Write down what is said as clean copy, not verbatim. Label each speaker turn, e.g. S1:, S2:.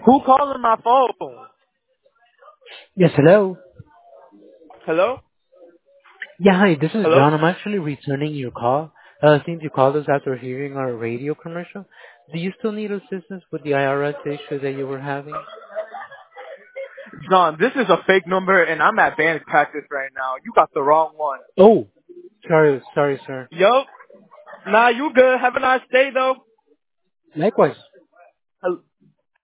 S1: Who calling my phone?
S2: Yes, hello.
S1: Hello?
S2: Yeah, hi, this is
S1: Hello?
S2: John. I'm actually returning your call. Since you called us after hearing our radio commercial, do you still need assistance with the IRS issue that you were having?
S1: John, this is a fake number and I'm at band practice right now. You got the wrong one.
S2: Oh, sorry, sir.
S1: Yup. Nah, you good. Have a nice day though.
S2: Likewise.